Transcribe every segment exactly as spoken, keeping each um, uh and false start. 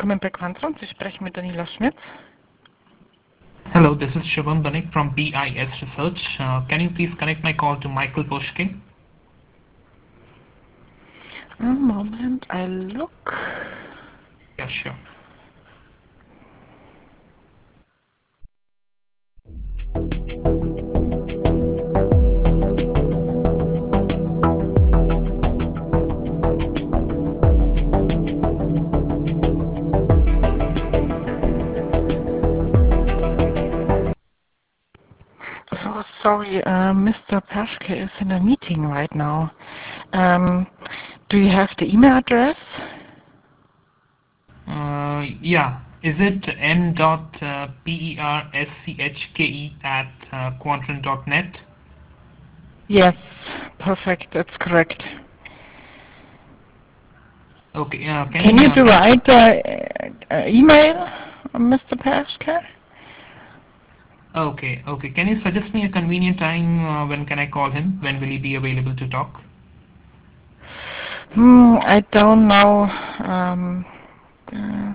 willkommen im Bequanzraum. Sie sprechen mit Daniela Schmitz. Hello, this is Shubham Banik from B I S Research. Uh, can you please connect my call to Michael Boschke? A moment, I look. Yeah, sure. So sorry, uh, Mister Paschke is in a meeting right now. Um, do you have the email address? Uh, yeah, is it m dot uh, p e r s c h k e at uh, quadrant dot net? Yes, perfect, that's correct. Okay, uh, can Can you you uh, do can write uh, uh, email, Mister Paschke? okay okay can you suggest me a convenient time? Uh, when can I call him? When will he be available to talk? Hmm, I don't know. Um, uh,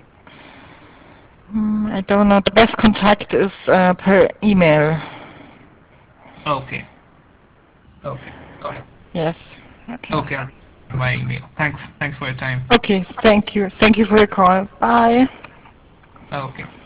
hmm, I don't know. The best contact is uh, per email. Okay, okay, got it. Yes. Okay. Okay, I'll by email. Thanks, thanks for your time. Okay. Thank you. Thank you for your call. Bye. Okay.